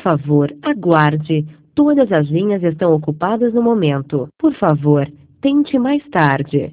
favor, aguarde. Todas as linhas estão ocupadas no momento. Por favor, tente mais tarde.